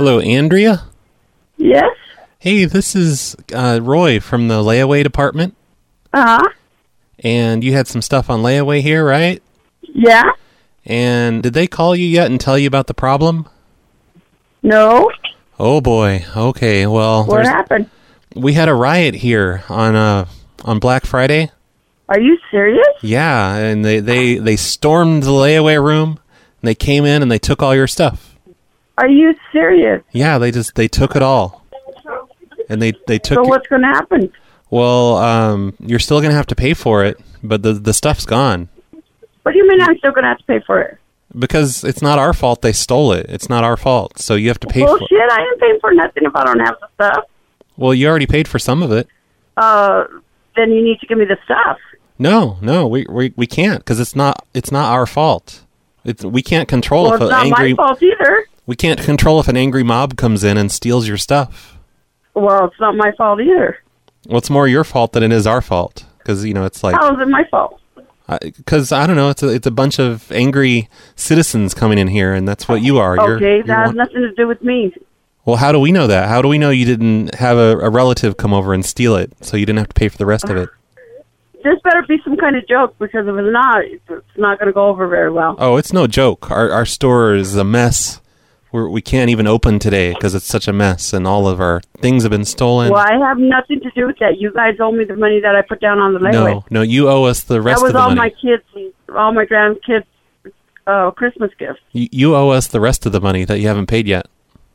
Hello, Andrea? Yes? Hey, this is Roy from the layaway department. Uh-huh. And you had some stuff on layaway here, right? Yeah? And did they call you yet and tell you about the problem? No? Oh, boy. Okay, well... What happened? We had a riot here on Black Friday. Are you serious? Yeah, and they stormed the layaway room, and they came in and they took all your stuff. Are you serious? Yeah, they took it all. And they took... So what's going to happen? Well, you're still going to have to pay for it, but the stuff's gone. What do you mean I'm still going to have to pay for it? Because it's not our fault they stole it. It's not our fault, so you have to pay for it. Bullshit, I ain't paying for nothing if I don't have the stuff. Well, you already paid for some of it. Then you need to give me the stuff. No, we can't, because it's not our fault. We can't control Well, if it's an not angry... my fault either. We can't control if an angry mob comes in and steals your stuff. Well, it's not my fault either. Well, it's more your fault than it is our fault, because, it's like... How is it my fault? Because, I don't know, it's a bunch of angry citizens coming in here, and that's what you are. Okay, that has nothing to do with me. Well, how do we know that? How do we know you didn't have a relative come over and steal it, so you didn't have to pay for the rest of it? This better be some kind of joke, because if it's not, it's not going to go over very well. Oh, it's no joke. Our store is a mess. We can't even open today because it's such a mess, and all of our things have been stolen. Well, I have nothing to do with that. You guys owe me the money that I put down on the layaway. No, you owe us the rest of the money. That was all my grandkids' Christmas gifts. You owe us the rest of the money that you haven't paid yet.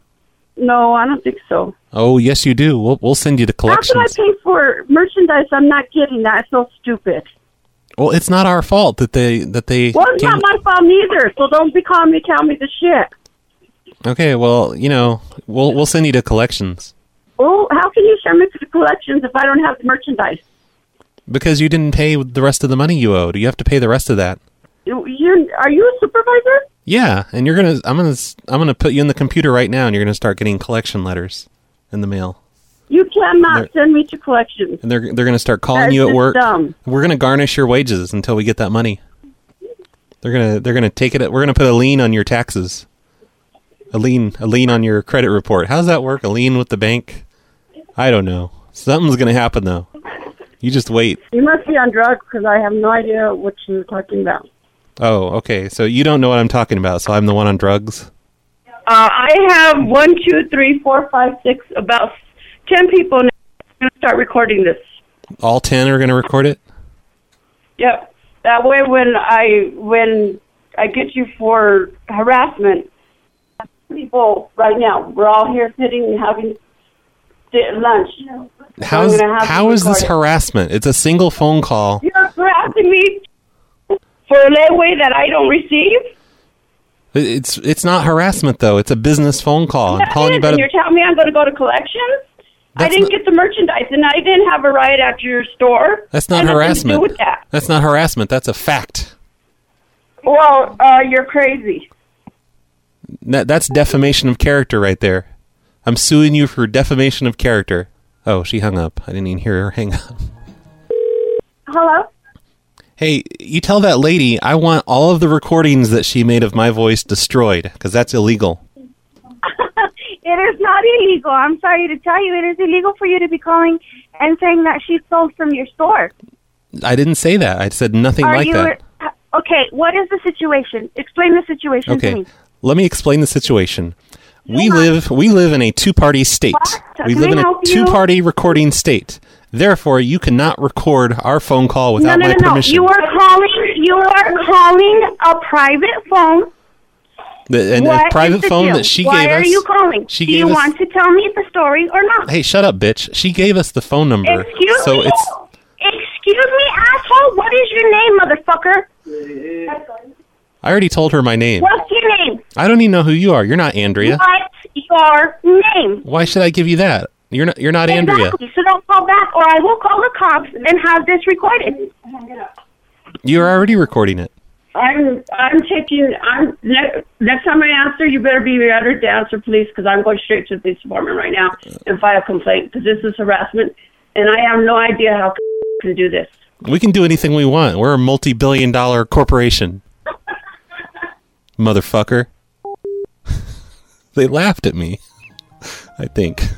No, I don't think so. Oh, yes, you do. We'll send you the collections. How can I pay for merchandise I'm not getting? That's so stupid. Well, it's not our fault that they. Well, it's not my fault neither. So don't be calling me, tell me the shit. Okay, well, we'll send you to collections. Oh, how can you send me to the collections if I don't have the merchandise? Because you didn't pay the rest of the money you owed. You have to pay the rest of that. Are you a supervisor? Yeah, and I'm gonna put you in the computer right now, and you're gonna start getting collection letters in the mail. You cannot send me to collections. And they're gonna start calling you at work. Dumb. We're gonna garnish your wages until we get that money. They're gonna take it. We're gonna put a lien on your taxes. A lien on your credit report. How does that work? A lien with the bank? I don't know. Something's going to happen, though. You just wait. You must be on drugs because I have no idea what you're talking about. Oh, okay. So you don't know what I'm talking about, so I'm the one on drugs? I have 1, 2, 3, 4, 5, 6, about 10 people now. I'm going to start recording this. All 10 are going to record it? Yep. That way when I get you for harassment, people right now, we're all here sitting and having lunch. How is this harassment? It's a single phone call. You're harassing me for a layaway that I don't receive? It's not harassment, though. It's a business phone call. I'm calling you about you're telling me I'm going to go to collections? I didn't get the merchandise, and I didn't have a riot at your store. That's not harassment. To do with that. That's not harassment. That's a fact. Well, you're crazy. That's defamation of character right there. I'm suing you for defamation of character. Oh, she hung up. I didn't even hear her hang up. Hello? Hey, you tell that lady I want all of the recordings that she made of my voice destroyed, because that's illegal. It is not illegal. I'm sorry to tell you, it is illegal for you to be calling and saying that she stole from your store. I didn't say that. I said nothing like that. Okay, what is the situation? Explain the situation to me. Let me explain the situation. We live in a two-party state. We live in a two-party recording state. Therefore, you cannot record our phone call without my permission. You are calling a private phone. A private phone that she gave us. Why are you calling? Do you want to tell me the story or not? Hey, shut up, bitch. She gave us the phone number. Excuse me, asshole? What is your name, motherfucker? I already told her my name. What's your name? I don't even know who you are. You're not Andrea. What's your name? Why should I give you that? You're not Andrea. Exactly. So don't call back, or I will call the cops and have this recorded. You're already recording it. Next time I answer, you better be ready to answer, please, because I'm going straight to the police department right now and file a complaint, because this is harassment, and I have no idea how can do this. We can do anything we want. We're a multi-billion-dollar corporation. Motherfucker. They laughed at me. I think.